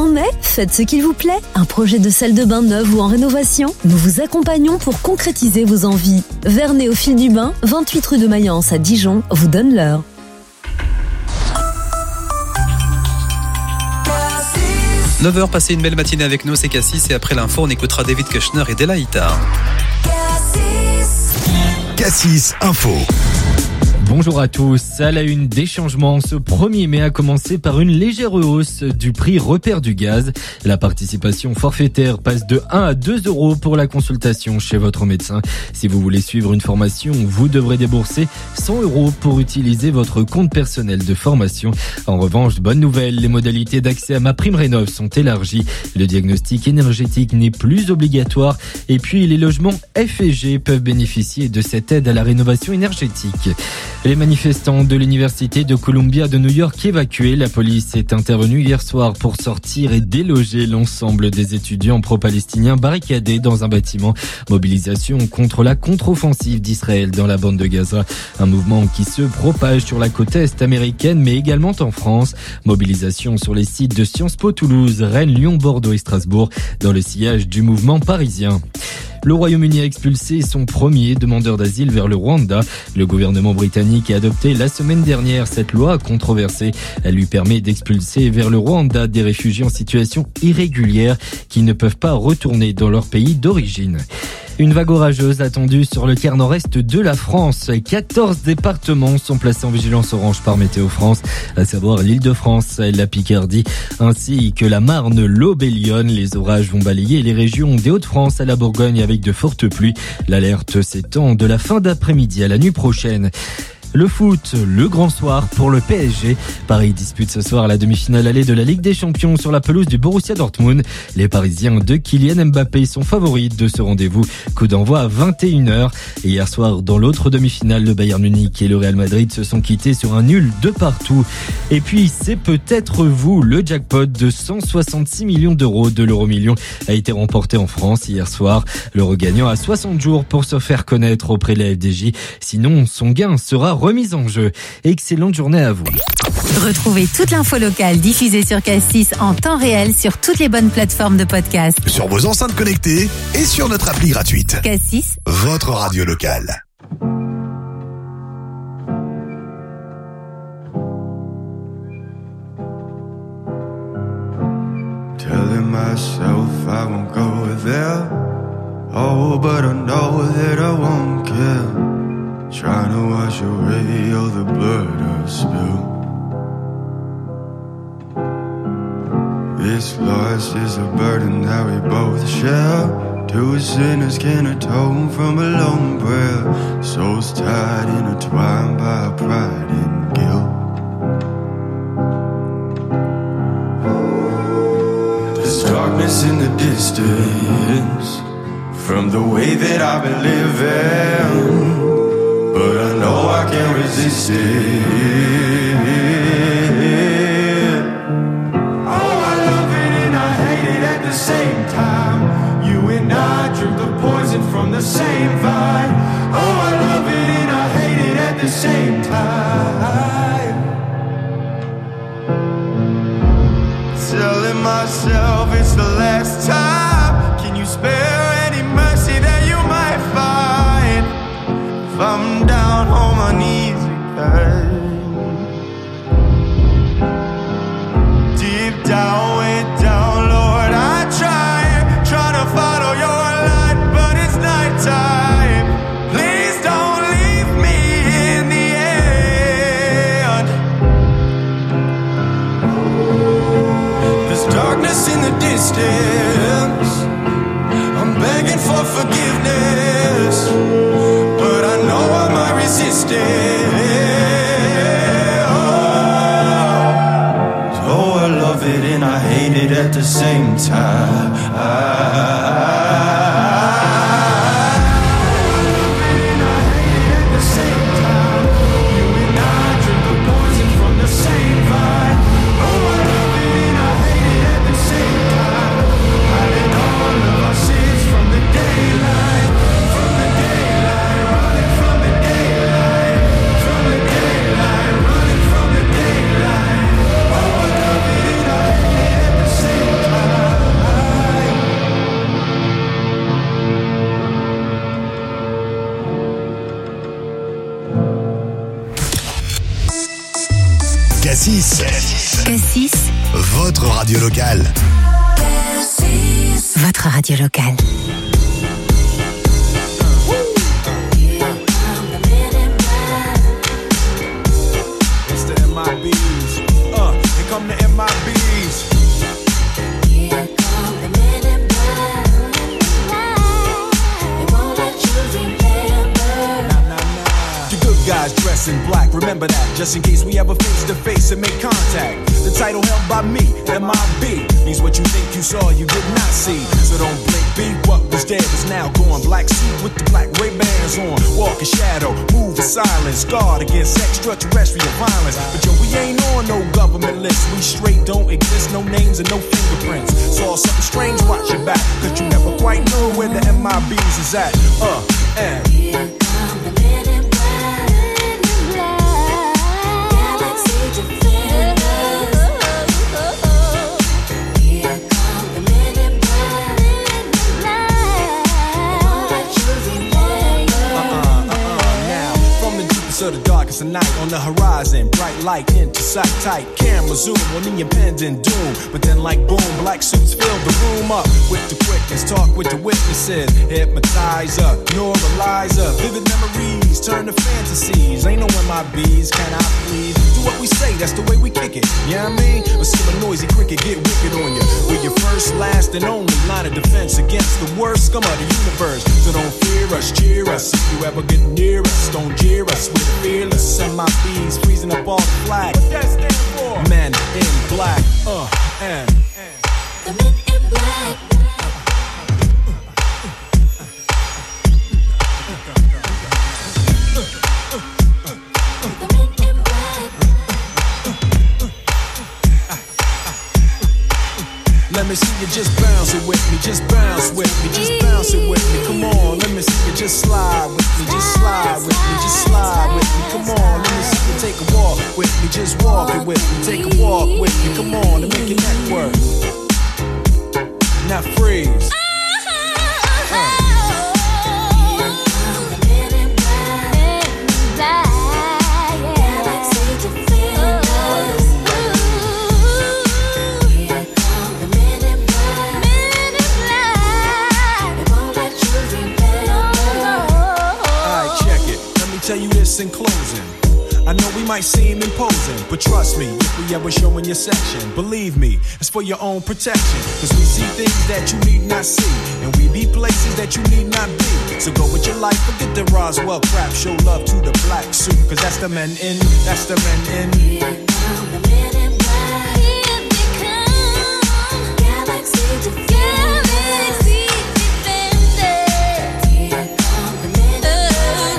en est? Faites ce qu'il vous plaît. Un projet de salle de bain neuve ou en rénovation? Nous vous accompagnons pour concrétiser vos envies. Vernay au fil du bain, 28 rue de Mayence à Dijon, vous donne l'heure. 9h, passez une belle matinée avec nous, c'est Cassis, et après l'info, on écoutera David Kushner et Della Ita. Cassis Info. Bonjour à tous. À la une des changements, ce 1er mai a commencé par une légère hausse du prix repère du gaz. La participation forfaitaire passe de 1 à 2 euros pour la consultation chez votre médecin. Si vous voulez suivre une formation, vous devrez débourser 100 euros pour utiliser votre compte personnel de formation. En revanche, bonne nouvelle, les modalités d'accès à MaPrimeRénov' sont élargies. Le diagnostic énergétique n'est plus obligatoire et puis les logements F et G peuvent bénéficier de cette aide à la rénovation énergétique. Les manifestants de l'université de Columbia de New York évacués. La police est intervenue hier soir pour sortir et déloger l'ensemble des étudiants pro-palestiniens barricadés dans un bâtiment. Mobilisation contre la contre-offensive d'Israël dans la bande de Gaza. Un mouvement qui se propage sur la côte est américaine mais également en France. Mobilisation sur les sites de Sciences Po Toulouse, Rennes, Lyon, Bordeaux et Strasbourg dans le sillage du mouvement parisien. Le Royaume-Uni a expulsé son premier demandeur d'asile vers le Rwanda. Le gouvernement britannique a adopté la semaine dernière cette loi controversée. Elle lui permet d'expulser vers le Rwanda des réfugiés en situation irrégulière qui ne peuvent pas retourner dans leur pays d'origine. Une vague orageuse attendue sur le quart nord-est de la France. 14 départements sont placés en vigilance orange par Météo France, à savoir l'Île-de-France, la Picardie, ainsi que la Marne, l'Aube et Lyon. Les orages vont balayer les régions des Hauts-de-France à la Bourgogne avec de fortes pluies. L'alerte s'étend de la fin d'après-midi à la nuit prochaine. Le foot, le grand soir pour le PSG. Paris dispute ce soir la demi-finale allée de la Ligue des Champions sur la pelouse du Borussia Dortmund. Les Parisiens de Kylian Mbappé sont favoris de ce rendez-vous. Coup d'envoi à 21h. Et hier soir, dans l'autre demi-finale, le Bayern Munich et le Real Madrid se sont quittés sur un nul de partout. Et puis, c'est peut-être vous. Le jackpot de 166 millions d'euros de l'euro-million a été remporté en France hier soir. Le regagnant a 60 jours pour se faire connaître auprès de la FDJ. Sinon, son gain sera remise en jeu. Excellente journée à vous. Retrouvez toute l'info locale diffusée sur Cassis en temps réel sur toutes les bonnes plateformes de podcast. Sur vos enceintes connectées et sur notre appli gratuite. Cassis, votre radio locale. Telling myself I won't go there. Oh, but I know that I won't care. Trying to wash away all the blood I've spilled. This loss is a burden that we both share. Two sinners can atone from a lone prayer. Souls tied, intertwined by pride and guilt. There's darkness in the distance from the way that I've been living, but I know I can't resist it. Oh, I love it and I hate it at the same time. You and I drink the poison from the same vine. Oh, I love it and I hate it at the same time. Telling myself it's the last time. Can you spare any mercy that you might find? If I'm down on my knees again, deep down, way down, Lord, I try to follow your light, but it's nighttime. Please don't leave me in the end. There's darkness in the distance. I'm begging for forgiveness, but I know I might resist it. Oh, I love it and I hate it at the same time. Same Cassis, Cassis, votre radio locale. votre radio locale. It's the MIBs. Here come the MIBs. The good guys dress in black, remember that, just in case we ever face to face and make contact. The title held by me, MIB, means what you think you saw, you did not see. So don't blink, be what was dead is now gone. Black suit with the black Ray-Bans on, walk in shadow, move in silence, guard against extraterrestrial violence. But yo, we ain't on no government list, we straight don't exist, no names and no fingerprints. Saw something strange, watch your back, cause you never quite know where the MIBs is at. And Here come the men in black. Galaxy defenders. Here come the men in black. All that you remember. now, from the deepest of the darkest of night, on the horizon, bright light into sight tight. Camera zoom on the impending doom, but then like boom, black suits fill the room up with the quickness. Talk with the witnesses, hypnotizer, neuralizer, vivid memories turn to fantasies. Ain't no MIBs, can I please? Do what we say, that's the way we kick it. You know what I mean? Or see a noisy cricket get wicked on you. We're your first, last, and only line of defense against the worst scum of the universe. So don't fear us, cheer us. If you ever get near us, don't jeer us. We're fearless. MIBs freezing up all the flag. What that stand for? Men in black. And The men in black. let me see you just bounce it with me, just bounce with me, just bounce it with me. Come on, let me see you just slide with me, just slide with me, just slide with me. Come on, let me see you take a walk with me, just walk it with me, take a walk with me. Come on, and make your neck work. Now freeze. Tell you this in closing. I know we might seem imposing, but trust me, if we ever show in your section, believe me, it's for your own protection. Cause we see things that you need not see, and we be places that you need not be. So go with your life, forget the Roswell crap, show love to the black suit, cause that's the men in, that's the men in. Here come the men in black. Here they come. Galaxy defenders. Here come the men in black.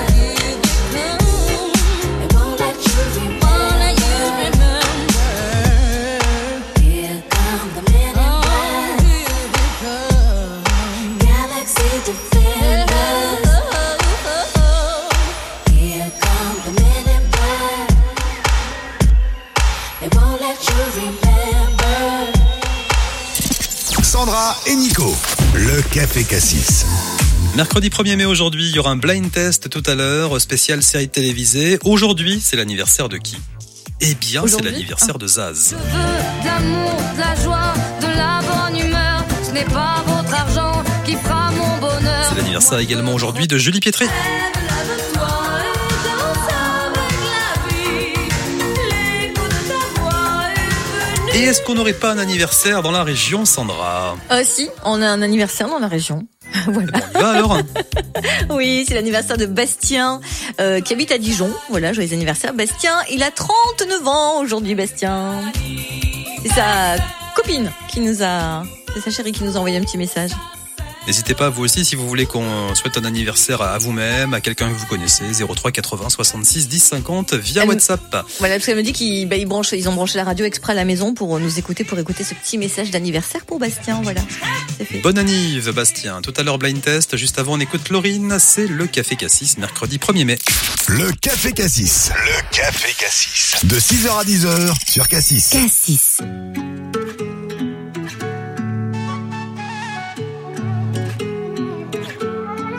Sandra et Nico, le Café Cassis. Mercredi 1er mai aujourd'hui, il y aura un blind test tout à l'heure, spécial série télévisée. Aujourd'hui, c'est l'anniversaire de qui ? Eh bien, c'est l'anniversaire de Zaz. Je veux de l'amour, de la joie, de la bonne humeur. Ce n'est pas votre argent qui fera mon bonheur. C'est l'anniversaire également aujourd'hui de Julie Pietri. Et est-ce qu'on n'aurait pas un anniversaire dans la région, Sandra ? Si, on a un anniversaire dans la région. Voilà. On y va alors. Oui, c'est l'anniversaire de Bastien qui habite à Dijon. Voilà, joyeux anniversaire Bastien. Il a 39 ans aujourd'hui, Bastien. C'est sa copine qui nous a... C'est sa chérie qui nous a envoyé un petit message. N'hésitez pas, vous aussi, si vous voulez qu'on souhaite un anniversaire à vous-même, à quelqu'un que vous connaissez, 03 80 66 10 50 via WhatsApp. Voilà, parce qu'elle me dit qu'ils ils ont branché la radio exprès à la maison pour nous écouter, pour écouter ce petit message d'anniversaire pour Bastien. Voilà, c'est fait. Bonne anniv, Bastien. Tout à l'heure, blind test. Juste avant, on écoute Laurine. C'est le Café Cassis, mercredi 1er mai. Le Café Cassis. Le Café Cassis. De 6h à 10h sur Cassis. Cassis.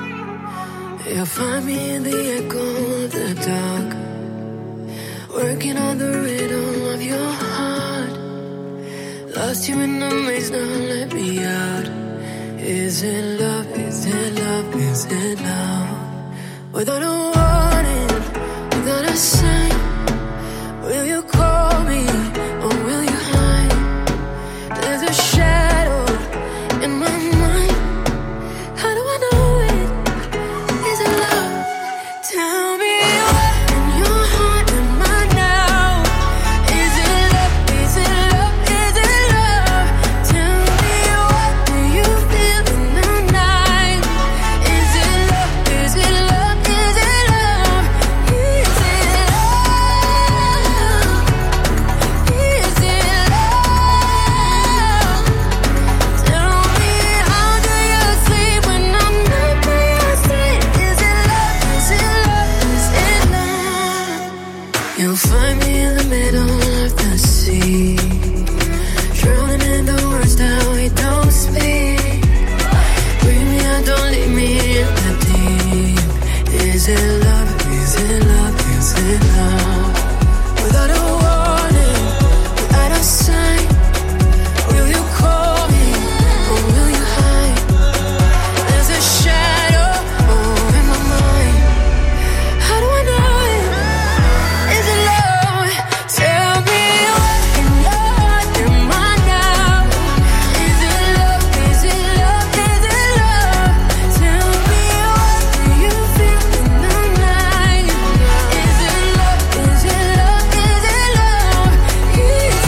You'll find me in the echo of the dark, working beat on the rhythm of your heart. Lost you in the maze, now let me out. Is it love, is it love, is it love? Without a warning, without a sign, will you call me or will you hide? There's a shadow in my mind. How do I know it? Is it love? Tell me what in your heart am I now? Is it love? Is it love? Is it love? Tell me what do you feel in the night? Is it love? Is it love? Is it love? Is it love? Is it love? Tell me how do you sleep when I'm not by your side? Is it love? Is it love? Is it love? You'll find me in the middle of the sea, drowning in the words that we don't speak. Bring me out, don't leave me in the deep. Is it love? Is it love? Is it love? Without a warning, without a sign, will you call me or will you hide? There's a shadow in my mind. How do I know it? Is it love? Tell me what in your heart am I now? Is it love? Is it love? Is it love? Tell me what do you feel in the night? Is it love? Is it love? Is it love? Is it love? Is it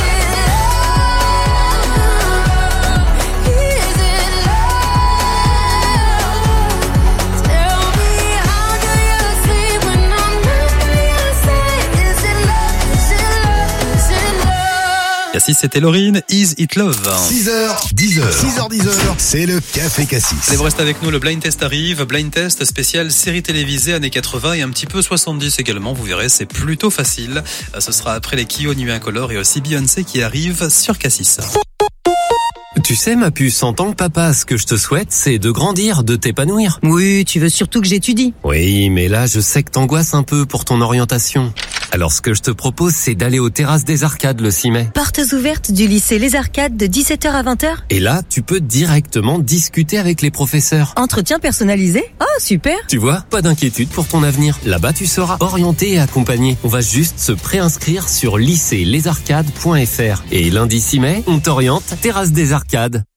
love? Tell me how do you sleep when I'm not by your side? Is it love? Is it love? Is it love? Cassis, c'était Laurine. Is It Love? 6h, 10h. 6h, 10h, c'est le Café Cassis. Allez, vous restez avec nous, le blind test arrive. Blind test spécial série télévisée années 80 et un petit peu 70 également. Vous verrez, c'est plutôt facile. Ce sera après les Kyo Nuit Incolore et aussi Beyoncé qui arrive sur Cassis. Tu sais, ma puce, en tant que papa, ce que je te souhaite, c'est de grandir, de t'épanouir. Oui, tu veux surtout que j'étudie. Oui, mais là, je sais que t'angoisses un peu pour ton orientation. Alors, ce que je te propose, c'est d'aller aux Terrasses des Arcades le 6 mai. Portes ouvertes du lycée Les Arcades de 17h à 20h. Et là, tu peux directement discuter avec les professeurs. Entretien personnalisé. Oh, super. Tu vois, pas d'inquiétude pour ton avenir. Là-bas, tu seras orienté et accompagné. On va juste se préinscrire sur lycée-lesarcades.fr. Et lundi 6 mai, on t'oriente Terrasses des Arcades.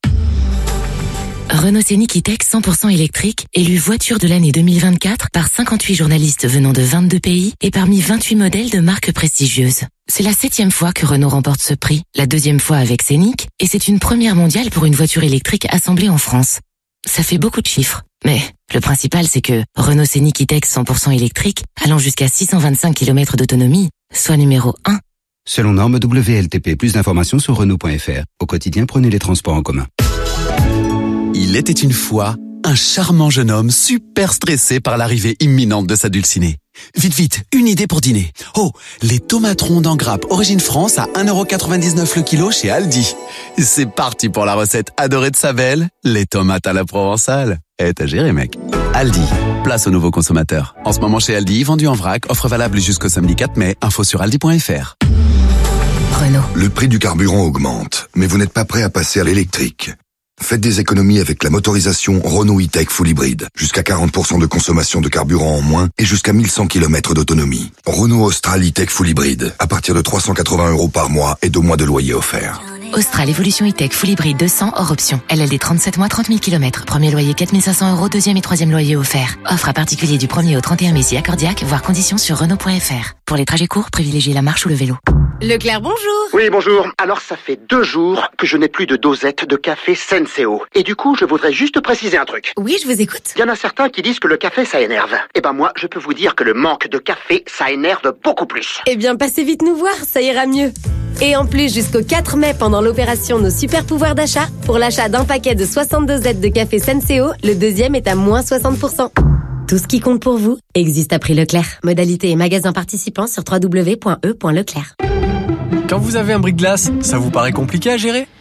Renault Scénic E-Tech 100% électrique, élu voiture de l'année 2024 par 58 journalistes venant de 22 pays et parmi 28 modèles de marques prestigieuses. C'est la 7e fois que Renault remporte ce prix, la 2e fois avec Scénic, et c'est une première mondiale pour une voiture électrique assemblée en France. Ça fait beaucoup de chiffres, mais le principal c'est que Renault Scénic E-Tech 100% électrique, allant jusqu'à 625 km d'autonomie, soit numéro 1. Selon norme WLTP, plus d'informations sur Renault.fr. Au quotidien, prenez les transports en commun. Il était une fois un charmant jeune homme super stressé par l'arrivée imminente de sa dulcinée. Vite, vite, une idée pour dîner. Oh, les tomates rondes en grappe origine France à 1,99€ le kilo chez Aldi. C'est parti pour la recette adorée de sa belle, les tomates à la provençale. T'as géré, mec. Aldi, place aux nouveaux consommateurs. En ce moment chez Aldi, vendu en vrac, offre valable jusqu'au samedi 4 mai, info sur aldi.fr. Renault. Le prix du carburant augmente, mais vous n'êtes pas prêt à passer à l'électrique. Faites des économies avec la motorisation Renault E-Tech Full Hybrid. Jusqu'à 40% de consommation de carburant en moins et jusqu'à 1100 km d'autonomie. Renault Austral E-Tech Full Hybrid. À partir de 380€ par mois et 2 mois de loyer offert. Austral Evolution E-Tech Full Hybrid 200 hors option. LLD 37 mois, 30 000 km. Premier loyer 4 500€, deuxième et troisième loyer offert. Offre à particulier du 1er au 31 mai si accordiaque, voire conditions sur Renault.fr. Pour les trajets courts, privilégiez la marche ou le vélo. Leclerc, bonjour. Oui, bonjour. Alors, ça fait 2 jours que je n'ai plus de dosette de café Senseo. Et du coup, je voudrais juste préciser un truc. Oui, je vous écoute. Il y en a certains qui disent que le café, ça énerve. Eh ben moi, je peux vous dire que le manque de café, ça énerve beaucoup plus. Eh bien, passez vite nous voir, ça ira mieux. Et en plus, jusqu'au 4 mai, pendant l'opération Nos Super Pouvoirs d'achat, pour l'achat d'un paquet de 62 dosettes de café Senseo, le deuxième est à moins 60%. Tout ce qui compte pour vous existe à prix Leclerc. Modalité et magasin participants sur www.e.leclerc. Quand vous avez un bris de glace, ça vous paraît compliqué à gérer ?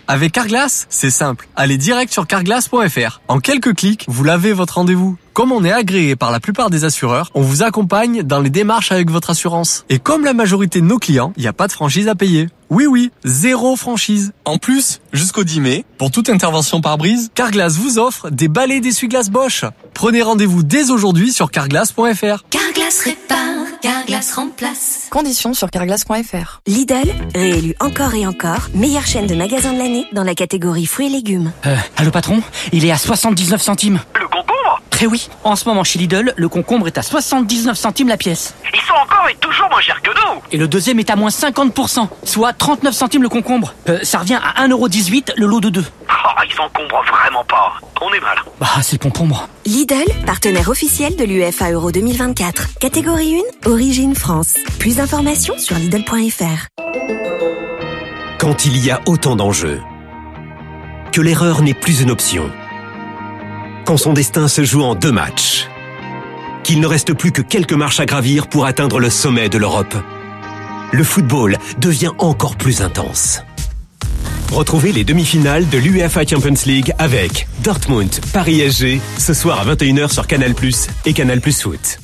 Avec Carglass, c'est simple. Allez direct sur carglass.fr. En quelques clics, vous lavez votre rendez-vous. Comme on est agréé par la plupart des assureurs, on vous accompagne dans les démarches avec votre assurance. Et comme la majorité de nos clients, il n'y a pas de franchise à payer. Oui, 0 franchise. En plus, jusqu'au 10 mai, pour toute intervention pare-brise, Carglass vous offre des balais d'essuie-glace Bosch. Prenez rendez-vous dès aujourd'hui sur carglass.fr. Carglass répare, Carglass remplace. Conditions sur carglass.fr. Lidl, réélu encore et encore, meilleure chaîne de magasins de l'année dans la catégorie fruits et légumes. Allô patron, il est à 79 centimes. Le concombre ? Eh oui, en ce moment chez Lidl, le concombre est à 79 centimes la pièce. Ils sont encore et toujours moins chers que nous. Et le deuxième est à moins 50%, soit 39 centimes le concombre. Ça revient à 1,18€ le lot de 2. Oh, ils encombrent vraiment pas. On est mal. Bah, c'est le concombre. Lidl, partenaire officiel de l'UEFA Euro 2024. Catégorie 1, origine France. Plus d'informations sur Lidl.fr. Quand il y a autant d'enjeux, que l'erreur n'est plus une option, quand son destin se joue en 2 matchs, qu'il ne reste plus que quelques marches à gravir pour atteindre le sommet de l'Europe, le football devient encore plus intense. Retrouvez les demi-finales de l'UEFA Champions League avec Dortmund, Paris SG, ce soir à 21h sur Canal+ et Canal+ Foot.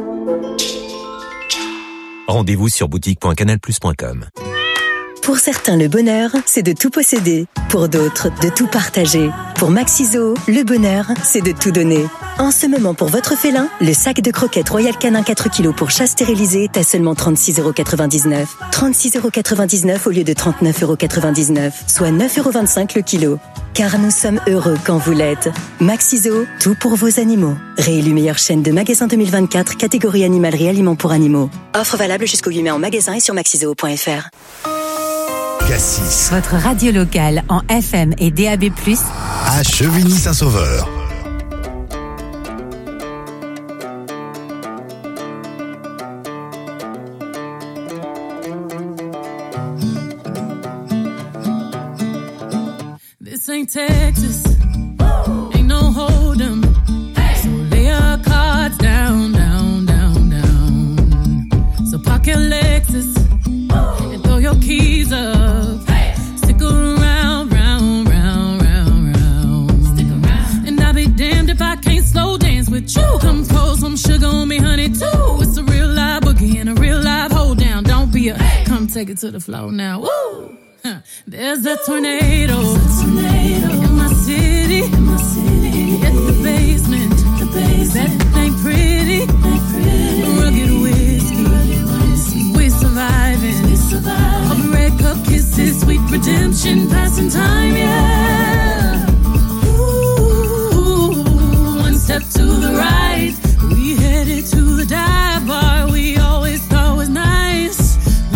Rendez-vous sur boutique.canalplus.com. Pour certains, le bonheur, c'est de tout posséder. Pour d'autres, de tout partager. Pour Maxiso, le bonheur, c'est de tout donner. En ce moment, pour votre félin, le sac de croquettes Royal Canin 4 kg pour chat stérilisé est à seulement 36,99 €. 36,99 € au lieu de 39,99 €, soit 9,25 € le kilo. Car nous sommes heureux quand vous l'êtes. Maxiso, tout pour vos animaux. Réélu meilleure chaîne de magasins 2024, catégorie animalerie aliments pour animaux. Offre valable jusqu'au 8 mai en magasin et sur maxiso.fr. Cassis. Votre radio locale en FM et DAB+, à Chevigny-Saint-Sauveur. This ain't Texas, ain't no hold 'em. So lay your cards down, down, down, down. So park your Lexus and throw your keys up. Stick around, round, round, round, round. Stick around. And I'll be damned if I can't slow dance with you. Come pour some sugar on me, honey, too. It's a real live boogie and a real live hold down. Don't be a, come take it to the floor now. Woo! There's a tornado in my city. At the basement. That ain't pretty. Rugged whiskey. We're surviving. All the red cup kisses, sweet redemption, passing time, yeah. Ooh, one step to the right. We headed to the dive bar we always thought was nice.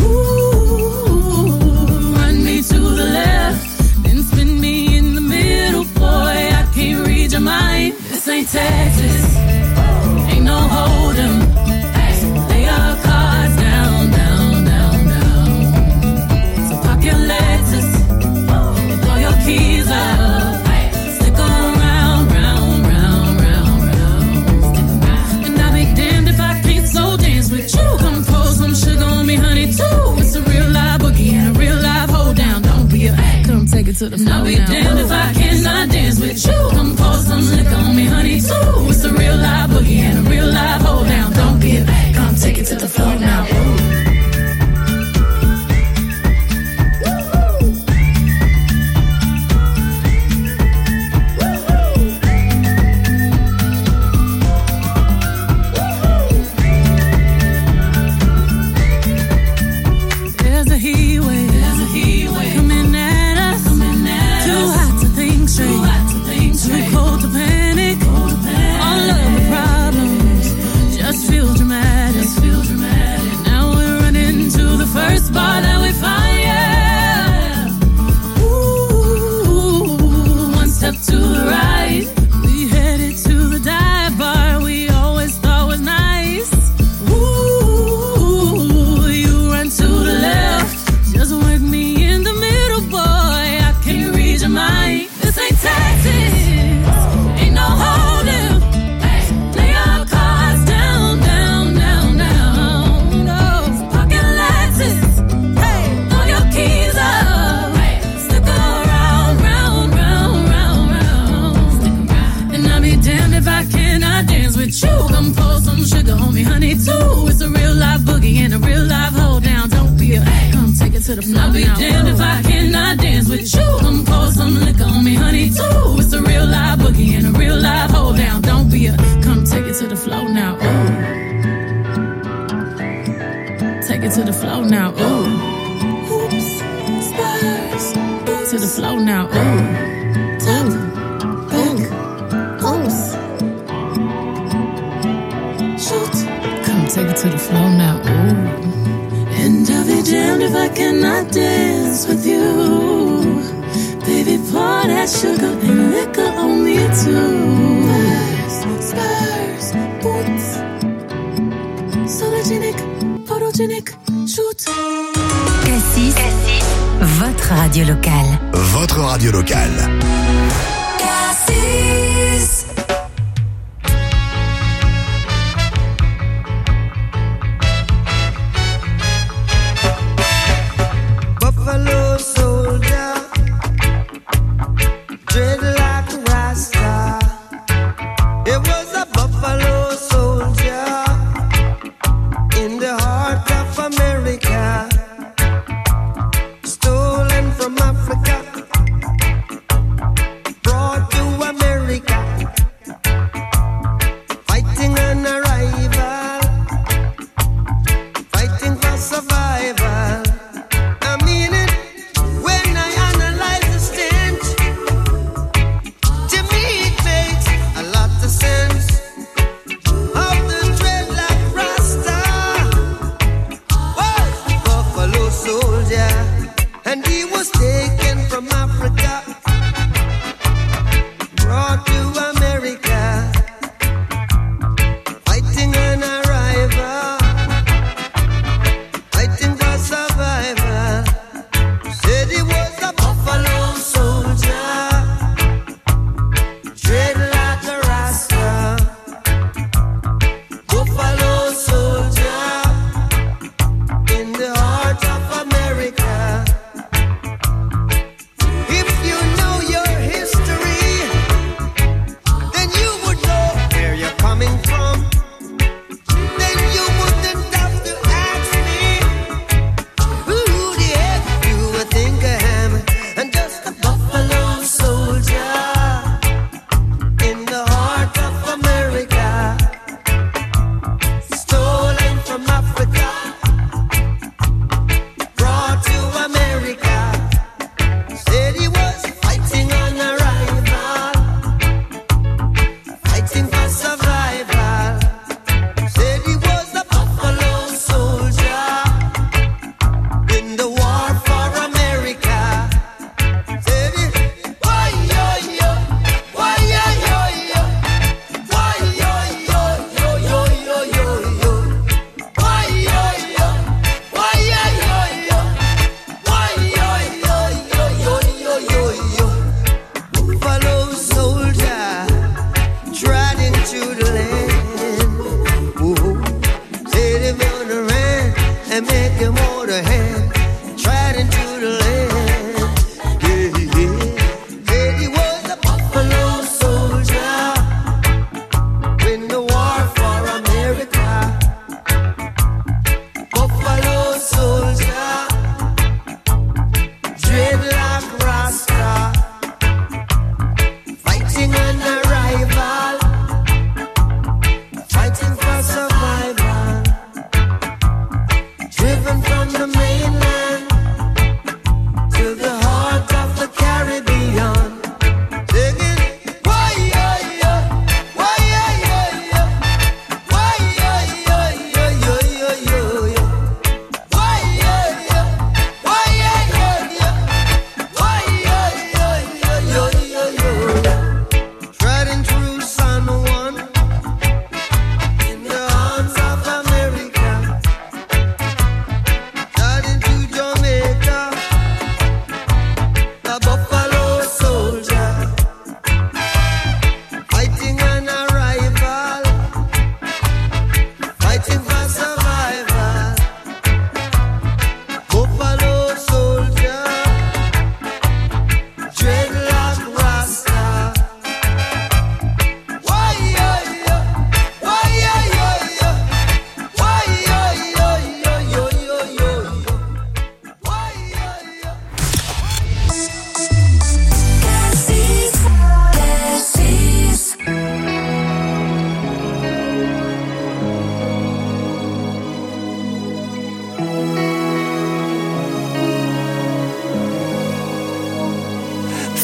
To the left, then spin me in the middle, boy, I can't read your mind. This ain't Texas, ain't no hold 'em. Lay your cards down, down, down, down. So park your Lexus and throw your keys up. Stick around, round, round, round, round. And I'll be damned if I can't slow dance with you. Come pour some sugar on me, honey, too. It's a real live boogie and a real live hold down. Come take it to the floor. I'll be damned if I cannot dance with you. Come pour some liquor on me, honey, too. It's a real live boogie and a real live hold down. Don't be a come take it to the floor now. There's a heat wave. Coming at us. Too hot to think straight. Too cold to panic. All of the problems. to the floor. I'll be damned if I cannot dance with you. Come pour some liquor on me, honey, too. It's a real live boogie and a real live hold down. Don't be a, come take it to the floor now, ooh. Take it to the floor now, ooh. Oops, spurs, to the floor now, ooh. Tap, back, oops. Shoot, come take it to the floor now, ooh. And I'll be damned if I cannot dance with you. Baby, pour that sugar and liquor on me too. Spurs, boots, sologenic, photogenic, shoot. Cassis, votre radio locale. Votre radio locale. Cassis. Buffalo soldier, dread like a Rasta. It was a buffalo soldier in the heart of America, stolen from Africa, brought to America.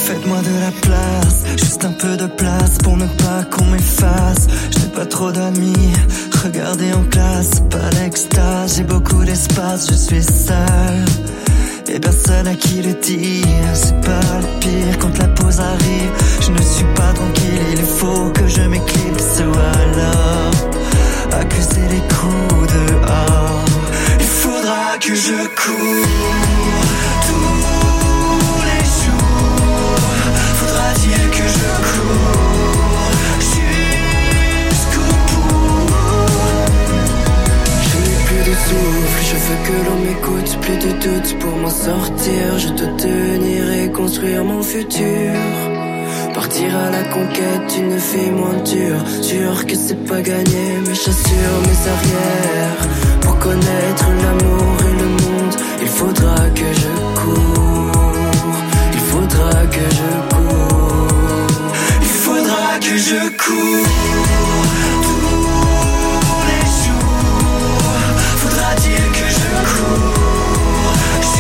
Faites-moi de la place, juste un peu de place pour ne pas qu'on m'efface. Je n'ai pas trop d'amis, regardez en classe, pas l'extase. J'ai beaucoup d'espace, je suis seul et personne à qui le dire. C'est pas le pire quand la pause arrive. Je ne suis pas tranquille, il faut que je m'éclipse ou alors accuser les coups dehors. Il faudra que je cours tous les jours. Faudra-t-il que je cours jusqu'au bout. Je n'ai plus de souffle, je veux que l'on m'écoute. Plus de doute pour m'en sortir. Je dois tenir et construire mon futur. Partir à la conquête d'une vie moins dure. Sûr que c'est pas gagné, mes chassures, mes arrières. Pour connaître l'amour et le monde, il faudra que je cours. Il faudra que je cours. Il faudra que je cours tous les jours. Faudra-t-il que je cours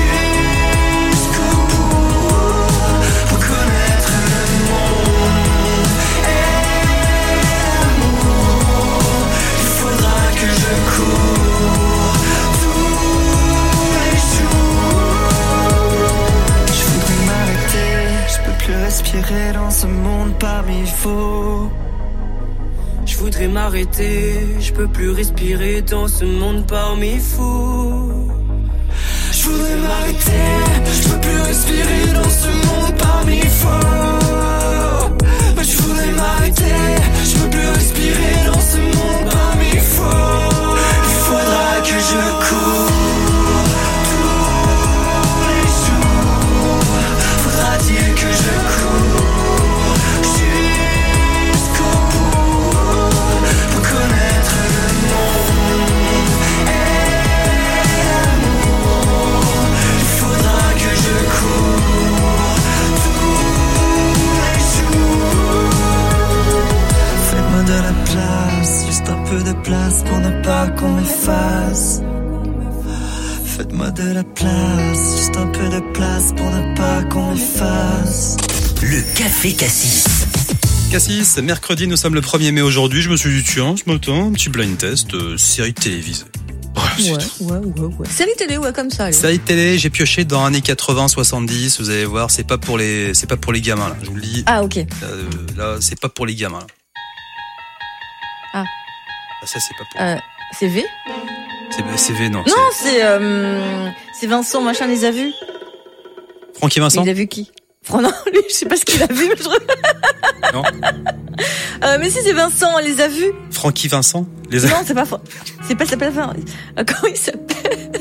jusqu'au bout pour connaître le monde et l'amour. Il faudra que je cours tous les jours. Je voudrais m'arrêter, je peux plus respirer dans ce monde parmi faux. Je voudrais m'arrêter, je peux plus respirer dans ce monde parmi fous. Je voudrais m'arrêter, je peux plus respirer dans ce monde parmi faux. Je voudrais m'arrêter, je peux plus respirer dans ce monde parmi faux. Il faudra que je cours tous les jours. Faudra-t-il que je cours jusqu'au bout pour connaître le monde et l'amour. Il faudra que je cours tous les jours. Faites-moi de la place, juste un peu de place pour ne pas qu'on m'efface. Faites-moi de la place, juste un peu de place pour ne pas qu'on m'efface. Le Café Cassis. Cassis, mercredi, nous sommes le 1er mai aujourd'hui. Je me suis dit, tiens, ce matin, un petit blind test, série télévisée. Ouais. Série télé, ouais, comme ça. Allez. Série télé, j'ai pioché dans années 80, 70. Vous allez voir, c'est pas pour les gamins, là. Je vous le dis. Ah, ok. Là, c'est pas pour les gamins. Là. Ah. Ça, c'est pas pour. C'est V? C'est V, non. Non, c'est Vincent, machin, les a vus. Francky Vincent? Il a vu qui? Non, lui, je sais pas ce qu'il a vu, mais je... Non. Mais si, c'est Vincent, on les a vus. Francky Vincent? Non, c'est pas ça s'appelle comment il s'appelle?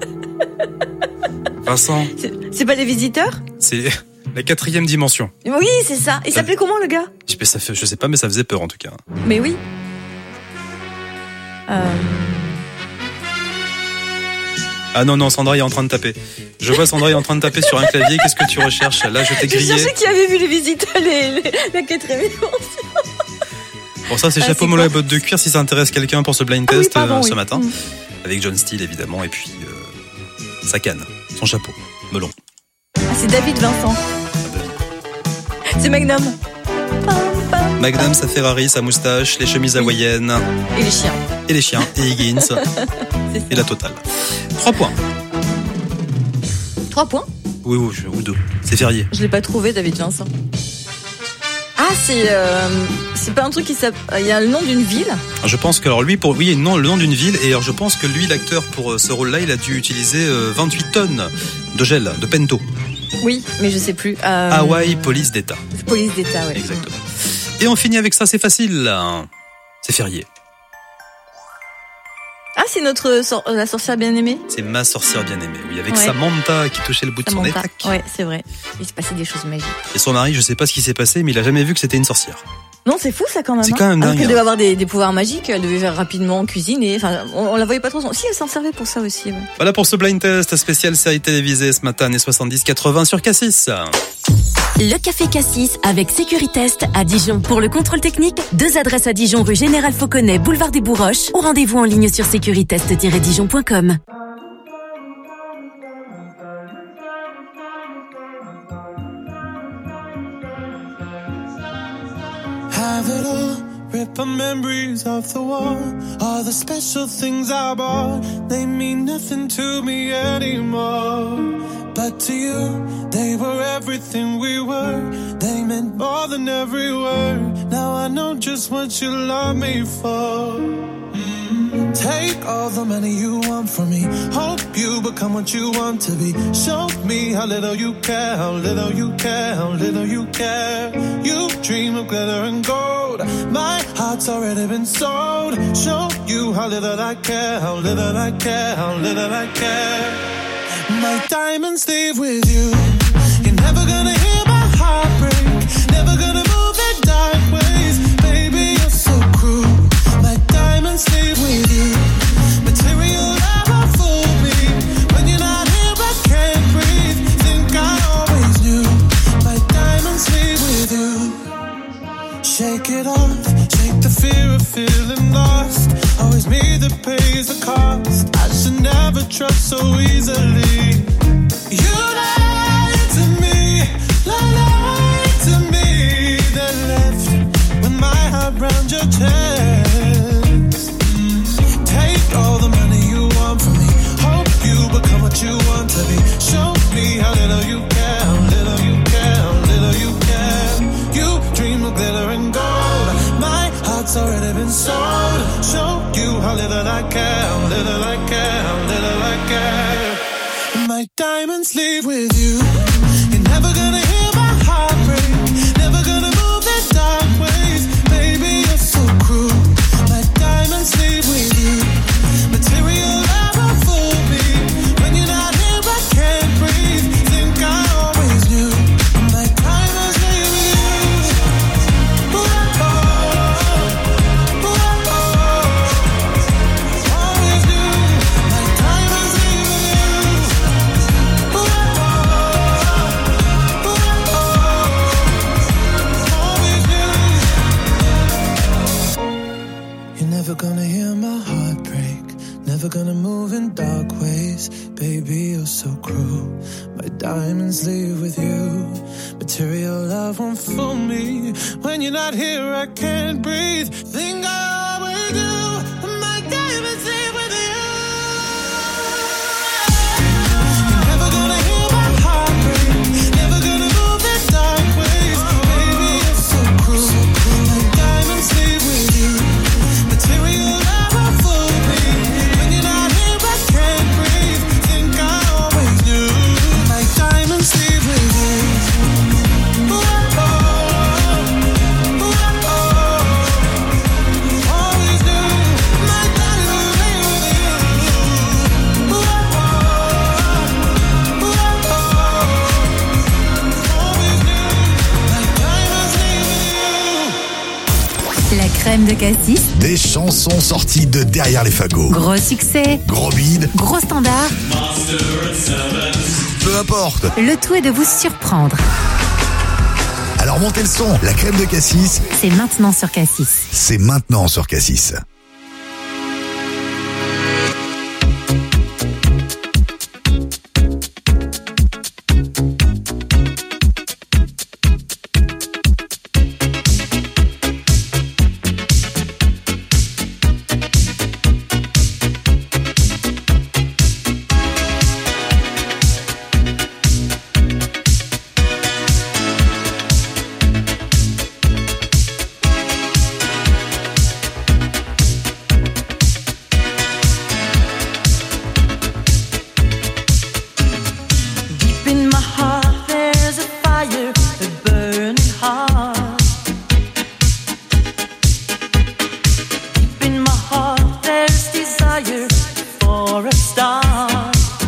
Vincent. C'est pas les visiteurs? C'est la 4e dimension. Oui, c'est ça. Il s'appelait comment, le gars? Je sais pas, mais ça faisait peur, en tout cas. Mais oui. Ah non, Sandra est en train de taper. Je vois Sandra est en train de taper sur un clavier. Qu'est-ce que tu recherches? Là, je t'ai grillé. Je cherchais qui avait vu les visiteurs, la 4e dimension. Bon, ça, c'est chapeau mollo et bottes de cuir si ça intéresse quelqu'un pour ce blind test ce matin. Mm. Avec John Steele, évidemment, et puis sa canne, son chapeau, melon. Ah, c'est David Vincent. C'est Magnum. Magnum, sa Ferrari, sa moustache, les chemises hawaïennes. Et les chiens. Et les chiens, et Higgins. Et la totale. 3 points. 3 points? Oui, ou 2. C'est férié. Je l'ai pas trouvé, David Vincent. Ah, c'est pas un truc qui s'appelle... Il y a le nom d'une ville? Je pense que, alors lui, le nom d'une ville, et alors je pense que lui, l'acteur, pour ce rôle-là, il a dû utiliser 28 tonnes de gel, de Pento. Oui, mais je sais plus. Hawaii, police d'État. Police d'État, oui. Exactement. Et on finit avec ça, c'est facile. C'est férié. Ah, c'est la sorcière bien-aimée? C'est ma sorcière bien-aimée, oui, avec Samantha qui touchait le bout de son nez. Ouais, c'est vrai. Il s'est passé des choses magiques. Et son mari, je sais pas ce qui s'est passé, mais il a jamais vu que c'était une sorcière. Non, c'est fou ça quand même. C'est quand même dingue. Elle devait avoir des pouvoirs magiques, elle devait faire rapidement cuisiner. Enfin, on la voyait pas trop. Si, elle s'en servait pour ça aussi. Ouais. Voilà pour ce blind test spécial série télévisée ce matin, années 70-80 sur Cassis. Le Café Cassis avec Sécuritest à Dijon. Pour le contrôle technique, 2 adresses à Dijon, rue Général Fauconnet, boulevard des Bourroches, ou rendez-vous en ligne sur sécuritest-dijon.com. have it all. Rip the memories of the war. All the special things I bought, they mean nothing to me anymore. But to you, they were everything we were. They meant more than every word. Now I know just what you love me for. Take all the money you want from me. Hope you become what you want to be. Show me how little you care, how little you care, how little you care. You dream of glitter and gold. My heart's already been sold. Show you how little I care, how little I care, how little I care. My diamonds leave with you. You're never gonna hear my heart break. Never gonna move in dark ways. Baby, you're so cruel. My diamonds leave with you. Material never fooled me. When you're not here, I can't breathe. Think I always knew. My diamonds leave with you. Shake it off. Shake the fear of feeling lost. Always me that pays the cost. I should never trust so easily. You lied to me. Lied to me. Then left with my heart round your chest. Take all the money you want from me. Hope you become what you want to be. Show me how little you care, how little you care, how little you care. You dream of glitter and gold. My heart's already been sold. Show you how little I care, how little I care, how little I care. My diamonds leave with you. You're never gonna hear my heart break. Never gonna move in dark ways. Baby, you're so cruel. My diamonds leave with you. Material never fooled me. When you're not here, I can't breathe. Think I always knew. My diamonds leave with you. Ooh, oh, ooh, oh, always knew. My diamonds leave with you. Ooh, oh, always knew. You're never gonna hear my heart break. Never gonna move in dark ways. Baby, you're so cruel. My diamonds leave with you. Material love won't fool me. When you're not here, I can't breathe. Think I always do. My diamonds leave with you. You're never gonna hear my heart break. Never gonna move in dark ways. Baby, you're so cruel. My diamonds leave with you. Material never fooled me. When you're not here, I can't breathe. Think I always knew. My diamonds leave with you. Ooh, oh, ooh, oh, always knew. My diamonds leave with you. Ooh, oh, ooh, always knew. My diamonds leave with you. La crème de Cassis, Des chansons sorties de derrière les fagots. gros succès, Gros bide, gros standard. peu importe. Le tout est de vous surprendre. Alors montez le son. La crème de Cassis, C'est maintenant sur Cassis. c'est maintenant sur Cassis. Deep in my heart, there's a fire, a burning heart. Deep in my heart, there's desire for a star.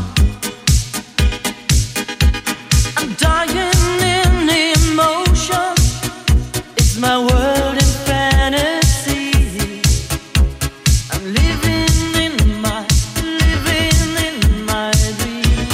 I'm dying in emotion. It's my world in fantasy. I'm living in my dream.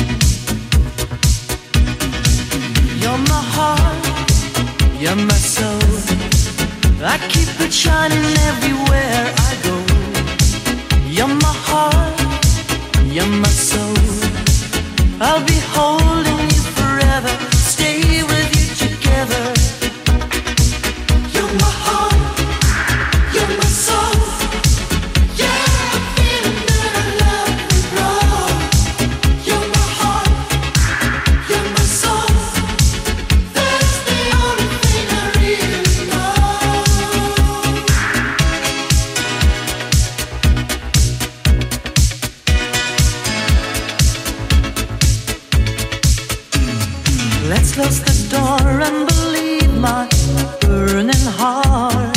You're my heart, you're my soul. I keep it shining everywhere I go. You're my heart, you're my soul. I'll be holding you forever, stay with you together. You're my heart, more and believe my burning heart.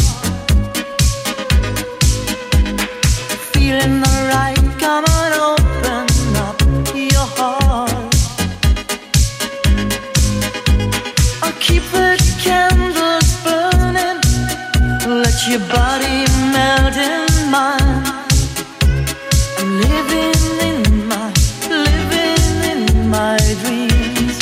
Feeling alright, come on, open up your heart. I'll keep the candles burning, let your body melt in mine. I'm living in my dreams.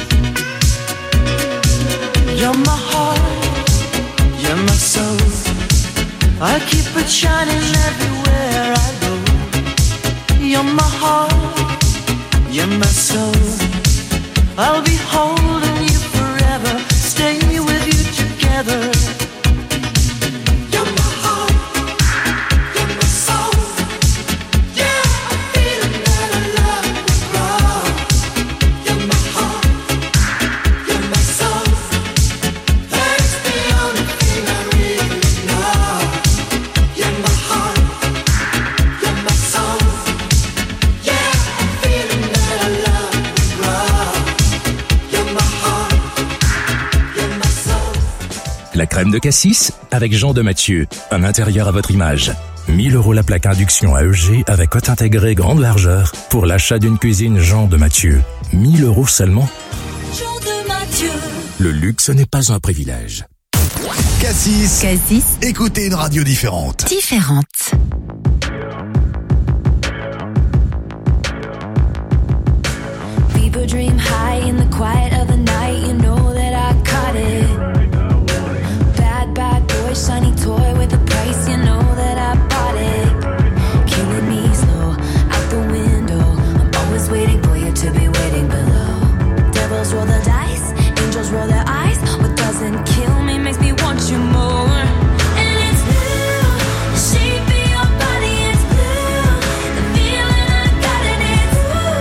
You're my heart, you're my soul. I keep it shining everywhere I go. You're my heart, you're my soul. I'll be holding you forever, stay with you together. You're my heart, you're my soul. Yeah, I'm feeling that I love will grow. You're my heart, you're my soul. That's the only thing I really know. You're my heart, you're my soul. Yeah, I'm feeling that I love will grow. You're my heart, you're my soul. La crème de cassis avec Jean de Mathieu. Un intérieur à votre image. 1 000 € la plaque induction à EG avec hôte intégré grande largeur pour l'achat d'une cuisine Jean de Mathieu. 1 000 € seulement. Jean de Mathieu. Le luxe n'est pas un privilège. Cassis. Écoutez une radio différente. Différente. People dream high in the quiet of the night. You know that I caught it. Bad boy, shiny toy with a price. You know that I bought it. Killing me slow, out the window. I'm always waiting for you to be waiting below. Devils roll the dice, angels roll their eyes. What doesn't kill me makes me want you more. And it's blue, the shape of your body is blue. The feeling I got in it's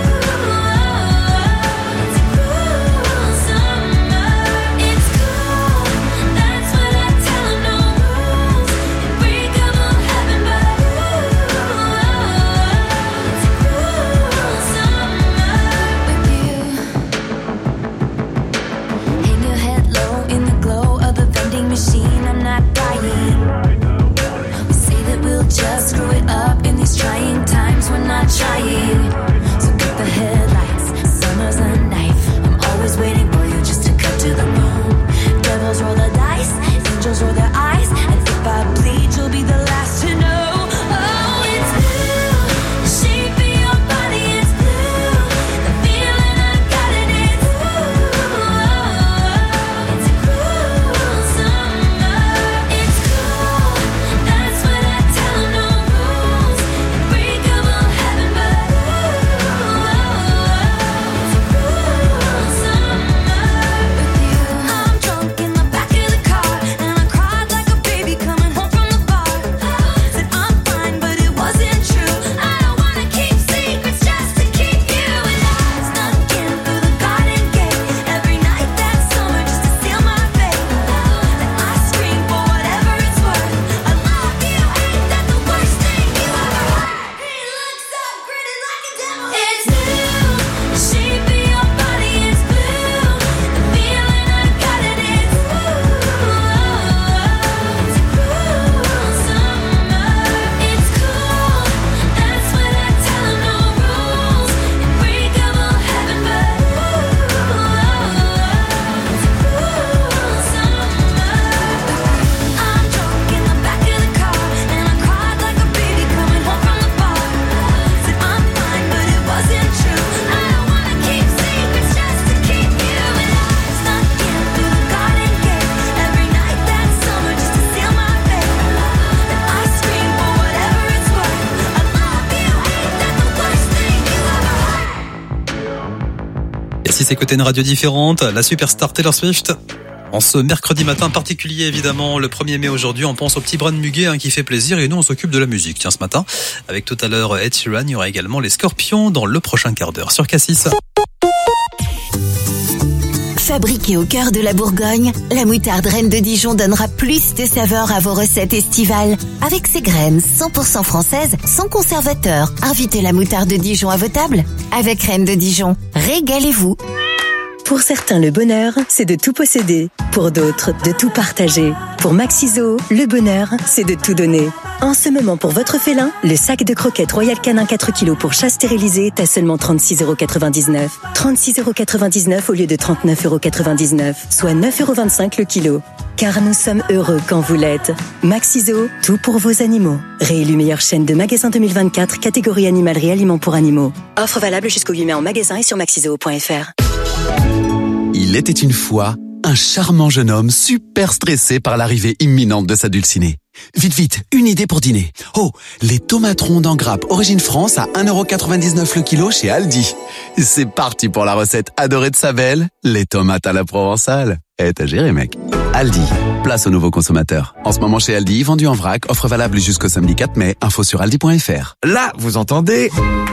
it's a cool summer. It's cool, that's what I tell 'em. No rules, unbreakable heaven, but it's a cool summer with you. Hang your head low in the glow of the vending machine. I'm not dying. We say that we'll just screw it up in these trying times. We're not trying. So cut the headlights. Summer's a knife. I'm always waiting for you just to cut to the bone. Devils roll the dice. Angels roll their eyes. And if I bleed, you'll be the last to know. Oh, it's blue. The shape of your body is blue. The feeling I got in it's it's a cool summer. It's cool, that's what I tell 'em. No rules, unbreakable heaven, but it's a cool summer with you. I'm drunk in the back of the car, and I cried like a baby coming home from the bar. Said I'm fine, but it wasn't true. I don't wanna keep secrets just to keep you. And I snuck in through the garden gate every night that summer just to seal my fate. Then I screamed for whatever it's worth. I love you, ain't that the worst thing you ever heard? He looks so gritty like a devil. It's blue, the shape of your body is blue. The feeling I got in it's it's a cool summer. It's cool, that's what I tell 'em. No rules, unbreakable heaven, but it's a cool summer. I'm drunk in the back of the car, and I cried like a baby coming home from the bar. Said I'm fine, but it wasn't true. I don't wanna keep secrets just to keep you. And I snuck in through the garden gate every night that summer just to seal my fate. Then I screamed for whatever it's worth. I love you, ain't that the worst thing you ever heard? Et si c'est côté une radio différente, la superstar Taylor Swift. En ce mercredi matin particulier, évidemment, le 1er mai aujourd'hui, on pense au petit Bran Muguet qui fait plaisir et nous on s'occupe de la musique. Tiens, ce matin, avec tout à l'heure Ed Sheeran, il y aura également les Scorpions dans le prochain quart d'heure sur Cassis. Fabriquée au cœur de la Bourgogne, la moutarde Reine de Dijon donnera plus de saveur à vos recettes estivales. Avec ses graines 100% françaises, sans conservateur. Invitez la moutarde de Dijon à vos tables. Avec Reine de Dijon, régalez-vous. Pour certains, le bonheur, c'est de tout posséder. Pour d'autres, de tout partager. Pour Maxiso, le bonheur, c'est de tout donner. En ce moment, pour votre félin, le sac de croquettes Royal Canin 4 kg pour chat stérilisé est à seulement 36,99 €. 36,99 € au lieu de 39,99 €, soit 9,25 € le kilo. Car nous sommes heureux quand vous l'êtes. Maxiso, tout pour vos animaux. Réélu meilleure chaîne de magasins 2024, catégorie animalerie aliments pour animaux. Offre valable jusqu'au 8 mai en magasin et sur maxiso.fr. Il était une fois un charmant jeune homme super stressé par l'arrivée imminente de sa dulcinée. Vite, vite, une idée pour dîner. Oh, les tomates rondes en grappe origine France à 1,99 € le kilo chez Aldi. C'est parti pour la recette adorée de sa belle, les tomates à la provençale. T'as géré, mec. Aldi, place aux nouveaux consommateurs. En ce moment chez Aldi, vendu en vrac, offre valable jusqu'au samedi 4 mai, info sur aldi.fr. Là, vous entendez ?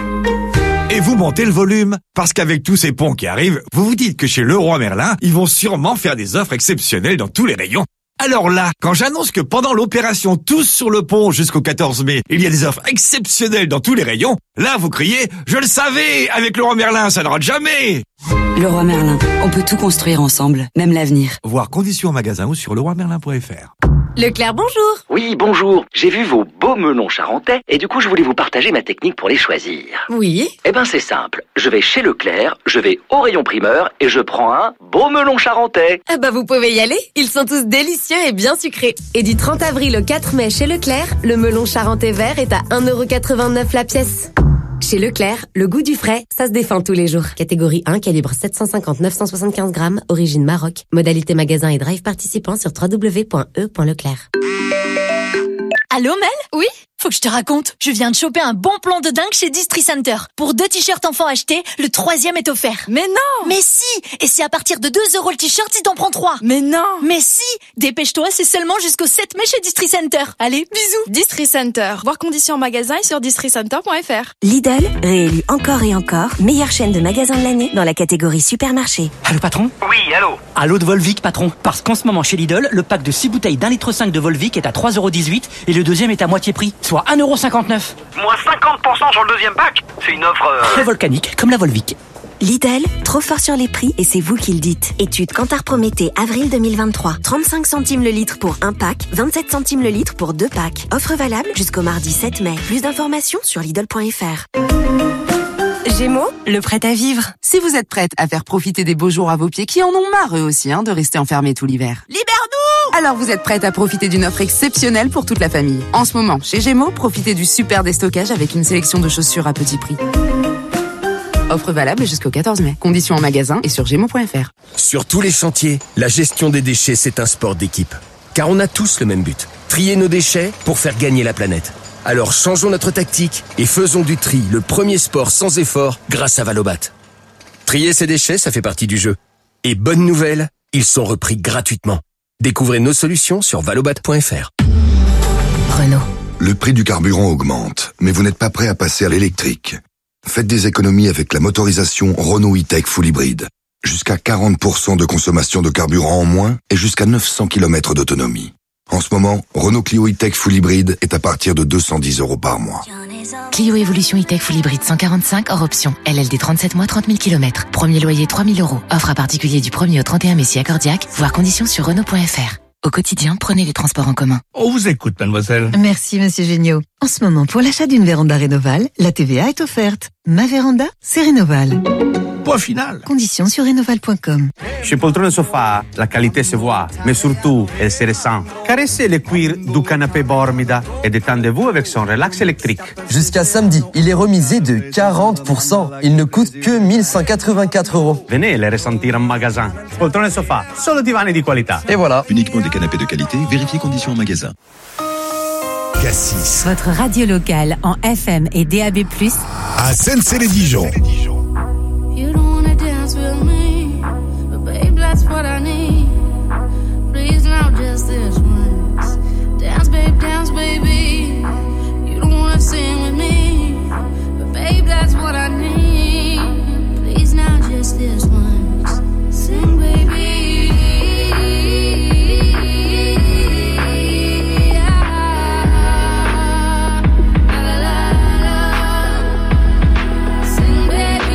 Et vous montez le volume, parce qu'avec tous ces ponts qui arrivent, vous vous dites que chez Leroy Merlin, ils vont sûrement faire des offres exceptionnelles dans tous les rayons. Alors là, quand j'annonce que pendant l'opération Tous sur le pont jusqu'au 14 mai, il y a des offres exceptionnelles dans tous les rayons, là vous criez « Je le savais, avec Leroy Merlin, ça ne rate jamais !» Leroy Merlin, on peut tout construire ensemble, même l'avenir. Voir conditions en magasin ou sur leroymerlin.fr. Leclerc, bonjour. Oui, bonjour. J'ai vu vos beaux melons charentais et du coup, je voulais vous partager ma technique pour les choisir. Oui. Eh ben, c'est simple. Je vais chez Leclerc, je vais au rayon primeur et je prends un beau melon charentais. Ah bah, vous pouvez y aller. Ils sont tous délicieux et bien sucrés. Et du 30 avril au 4 mai chez Leclerc, le melon charentais vert est à 1,89 € la pièce. Chez Leclerc, le goût du frais, ça se défend tous les jours. Catégorie 1, calibre 750-975 grammes, origine Maroc. Modalité magasin et drive participant sur www.e.leclerc. Allô Mel ? Oui ? Faut que je te raconte, je viens de choper un bon plan de dingue chez Distri Center. Pour 2 t-shirts enfants achetés, le 3e est offert. Mais non ! Mais si ! Et c'est à partir de 2 € le t-shirt si t'en prends 3. Mais non ! Mais si ! Dépêche-toi, c'est seulement jusqu'au 7 mai chez Distri Center. Allez, bisous. Distri Center. Voir conditions en magasin et sur districenter.fr. Lidl, réélu encore et encore, meilleure chaîne de magasins de l'année dans la catégorie supermarché. Allô patron ? Oui, allô. Allô de Volvic patron. Parce qu'en ce moment chez Lidl, le pack de 6 bouteilles d'1,5 litre de Volvic est à 3,18 € et le deuxième est à moitié prix, soit 1,59 €. Moins 50% sur le deuxième pack. C'est une offre... Très volcanique, comme la Volvic. Lidl, trop fort sur les prix et c'est vous qui le dites. Étude Kantar Prométhée, avril 2023. 35 centimes le litre pour un pack, 27 centimes le litre pour 2 packs. Offre valable jusqu'au mardi 7 mai. Plus d'informations sur Lidl.fr. Gémeaux, le prêt à vivre. Si vous êtes prête à faire profiter des beaux jours à vos pieds qui en ont marre eux aussi de rester enfermés tout l'hiver. libère-nous ! Alors vous êtes prête à profiter d'une offre exceptionnelle pour toute la famille. En ce moment, chez Gémeaux, profitez du super déstockage avec une sélection de chaussures à petit prix. Offre valable jusqu'au 14 mai. Conditions en magasin et sur gémeaux.fr. Sur tous les chantiers, la gestion des déchets, c'est un sport d'équipe. Car on a tous le même but. Trier nos déchets pour faire gagner la planète. Alors changeons notre tactique et faisons du tri le premier sport sans effort grâce à Valobat. Trier ses déchets, ça fait partie du jeu. Et bonne nouvelle, ils sont repris gratuitement. Découvrez nos solutions sur valobat.fr. Renault. Le prix du carburant augmente, mais vous n'êtes pas prêt à passer à l'électrique. Faites des économies avec la motorisation Renault E-Tech Full Hybrid. Jusqu'à 40% de consommation de carburant en moins et jusqu'à 900 km d'autonomie. En ce moment, Renault Clio E-Tech Full Hybrid est à partir de 210 € par mois. Clio Evolution E-Tech Full Hybrid 145 hors option. LLD 37 mois 30 000 km. Premier loyer 3 000 €. Offre à particulier du 1er au 31 mai si accordiaque. Voir conditions sur Renault.fr. Au quotidien, prenez les transports en commun. On vous écoute, mademoiselle. Merci, monsieur Géniaud. En ce moment, pour l'achat d'une véranda Rénoval, la TVA est offerte. Ma véranda, c'est Rénoval. Point final. Conditions sur rénoval.com. Chez Poltrone Sofa, la qualité se voit, mais surtout, elle se ressent. Caressez le cuir du canapé Bormida et détendez-vous avec son relax électrique. Jusqu'à samedi, il est remisé de 40%. Il ne coûte que 1184 €. Venez les ressentir en magasin. Poltrone Sofa, solo divani di qualità. Et voilà. Uniquement des canapés de qualité, vérifiez conditions en magasin. Cassis. Votre radio locale en FM et DAB+. À Sensey-les-Dijon. You don't wanna dance with me, but babe, that's what I need. Please now, just this once. Dance, baby. You don't wanna sing with me, but babe, that's what I need. Please now, just this once. Sing, baby. Sing, baby.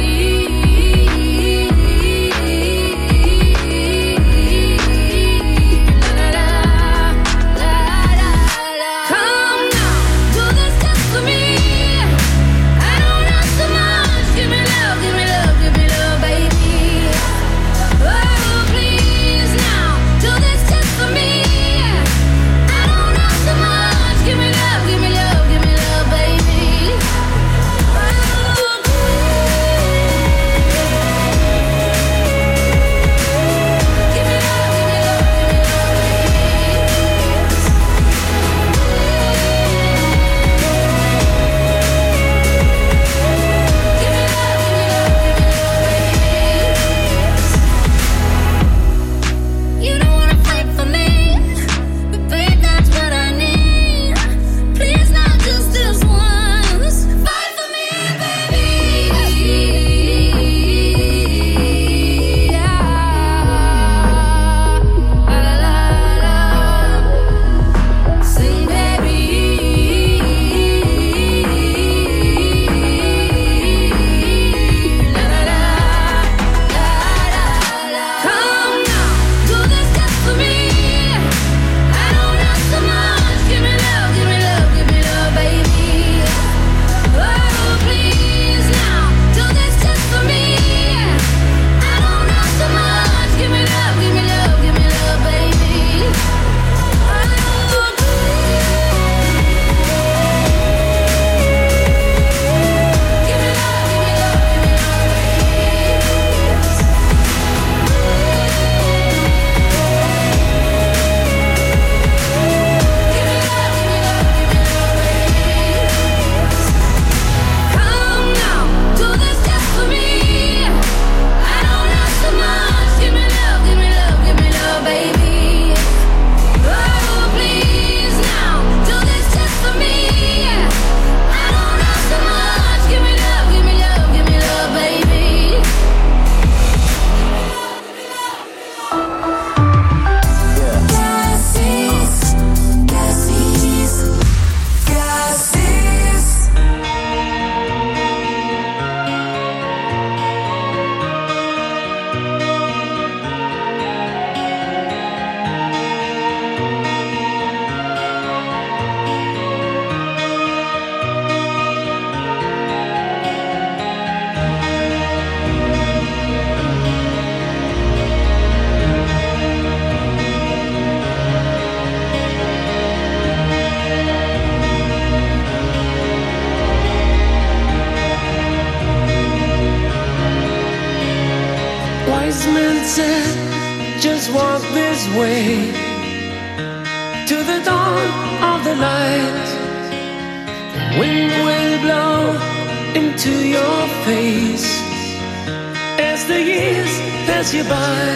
this way to the dawn of the light. The wind will blow into your face as the years pass you by.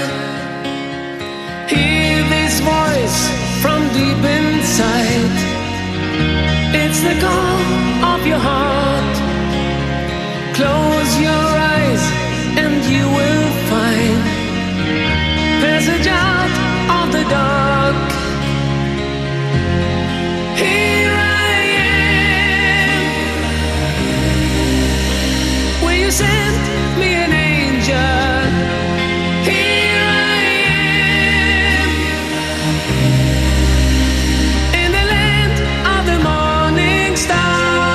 Hear this voice from deep inside. It's the call of your heart. Close your eyes and you will find passage out of the dark. Here I am. Will you send me an angel? Here I am. In the land of the morning star.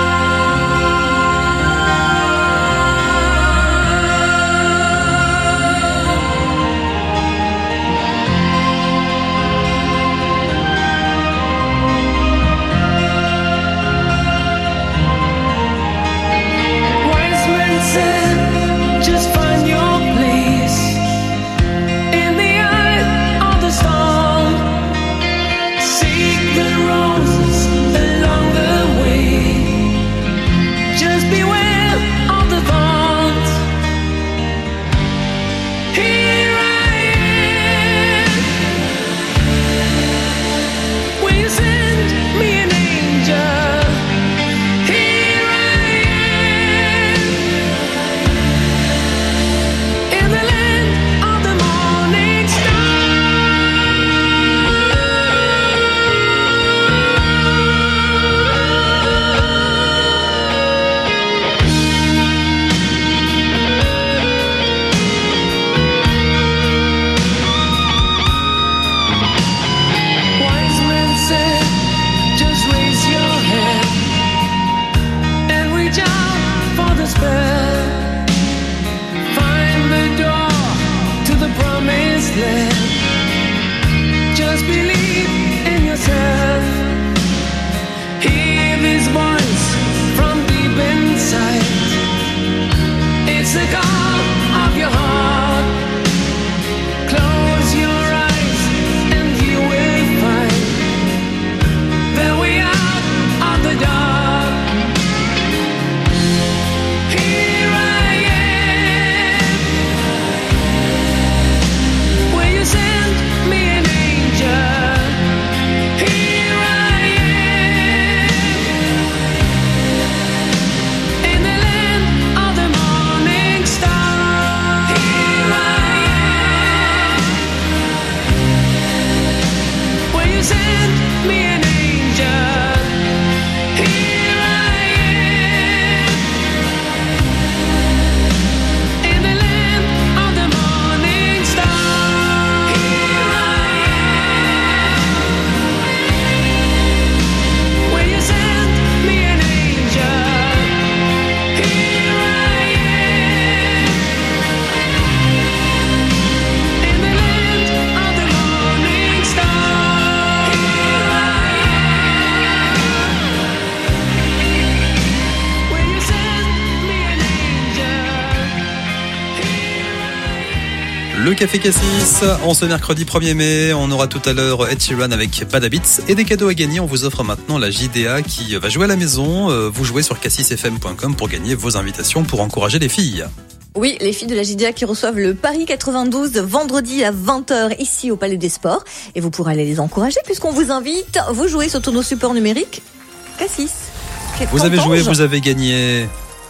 Le Café Cassis, en ce mercredi 1er mai, on aura tout à l'heure Ed Sheeran avec Bad Habits et des cadeaux à gagner. On vous offre maintenant la JDA qui va jouer à la maison. Vous jouez sur cassisfm.com pour gagner vos invitations pour encourager les filles. Oui, les filles de la JDA qui reçoivent le Paris 92 vendredi à 20h ici au Palais des Sports. Et vous pourrez aller les encourager puisqu'on vous invite. Vous jouez sur tous nos supports numériques. Cassis. Vous avez joué, vous avez gagné.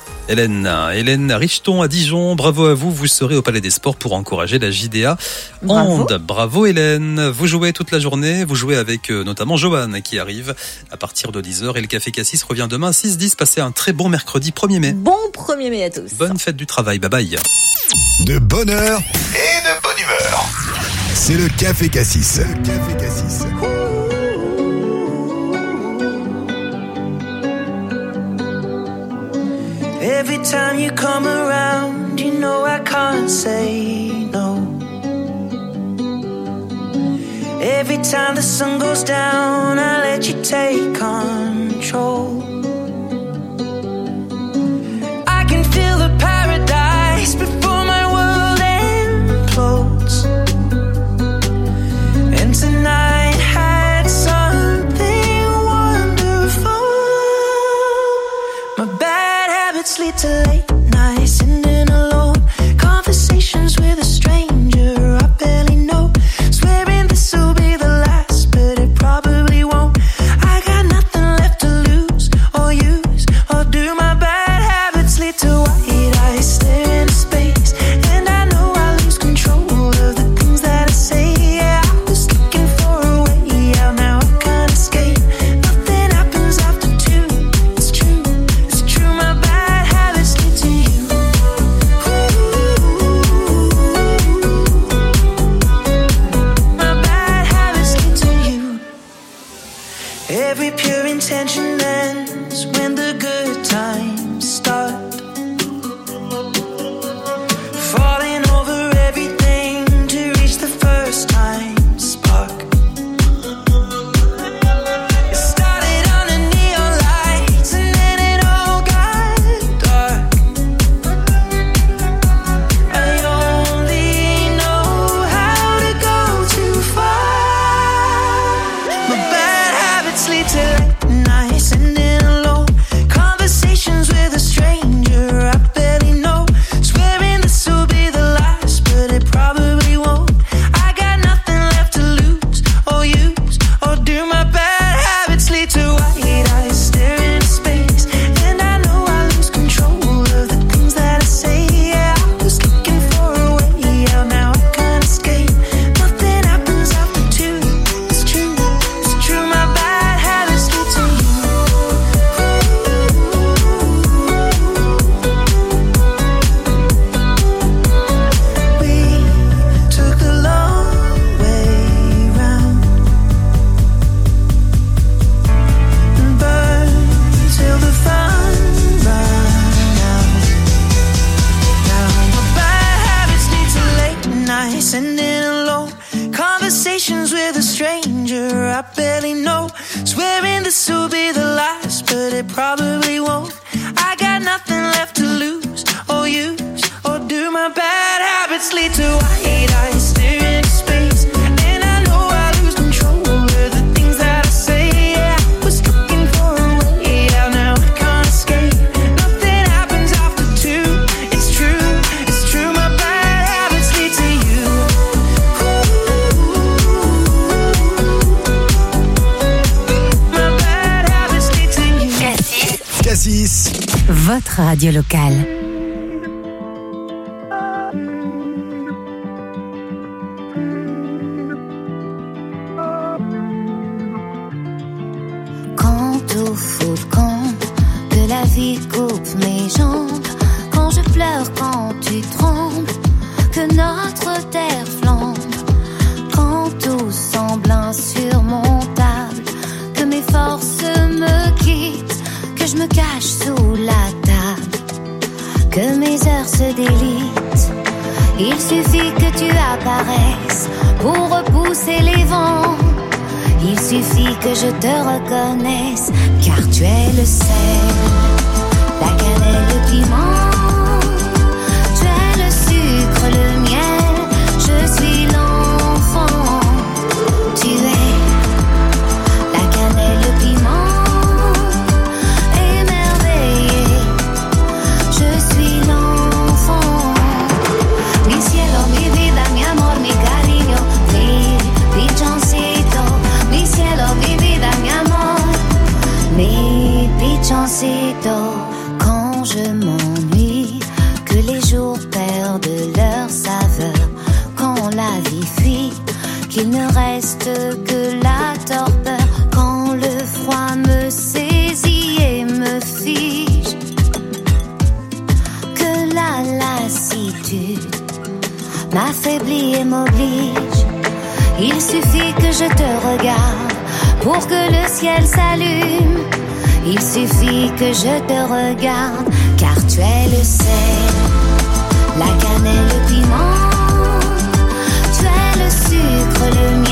Hélène Richeton à Dijon, bravo à vous, vous serez au Palais des Sports pour encourager la JDA Hand. Bravo Hélène, vous jouez toute la journée, vous jouez avec notamment Johan qui arrive à partir de 10h et le Café Cassis revient demain à 6h10. Passez un très bon mercredi 1er mai. Bon 1er mai à tous. Bonne fête du travail, bye bye. De bonne heure et de bonne humeur. C'est le Café Cassis. Le Café Cassis. Every time you come around, you know I can't say no. Every time the sun goes down, I let you take control. I can feel the paradise before my world implodes. to late nights, sitting alone. Conversations with a stranger I barely know. Swearing this will be the last, but it probably won't. I got nothing left to lose or use, or do my bad habits lead to white eyes stare into space? And I know I lose control of the things that I say. Yeah, I was looking for a way out, now I can't escape. Nothing happens after two. It's true, my bad habits lead to you. My bad habits lead to you. Every pure intention ends when the good times start. Falling over everything to reach the first time spark. It started under neon lights and then it all got dark. I only know how to go too far. My bad habits lead to late nights, sitting alone. Conversations with a stranger I barely know. Swearing this will be the last, but it probably won't. I got nothing left to lose or use, or do my bad habits lead to white eyes staring into space? And I know I lose control of the things that I say. Yeah, I was looking for a way out, now I can't escape. Nothing happens after two. It's true, my bad habits lead to you. We took the long way round and burned till the fun ran out. Now my bad habits lead to late nights, sitting alone. Conversations with a stranger I barely know. Swearing this will be the last, but it probably won't. I got nothing left to lose or use, or do my bad habits lead to white eyes staring into space? And I know I lose control of the things that I say. Yeah, I was looking for a way out, now I can't escape. Nothing happens after two. It's true, my bad habits lead to you. My bad habits lead to you. Cassis, Votre radio locale. Quant au faux camp que la vie coupe mes jambes, quand je pleure, quand tu trembles, que notre terre flambe, quand tout semble insurmontable, que mes forces me quittent, que je me cache sous la table, que mes heures se délitent. Il suffit que tu apparaisses pour repousser les vents. Il suffit que je te reconnaisse, car tu es le sel, la cannelle, le piment. Tu es le sucre, le miel, je suis l'enfant. Tu es la cannelle, le piment, émerveillé. Je suis l'enfant. Mi cielo, mi vida, mi amor, mi cariño, mi pichoncito. Mi cielo, mi vida, mi amor, mi pichoncito. Quand je m'ennuie, que les jours perdent leur saveur, quand la vie fuit, qu'il ne reste que la torpeur, quand le froid me saisit et me fige, que la lassitude m'affaiblit et m'oblige. Il suffit que je te regarde pour que le ciel s'allume. Il suffit que je te regarde, car tu es le sel, la cannelle, le piment. Tu es le sucre, le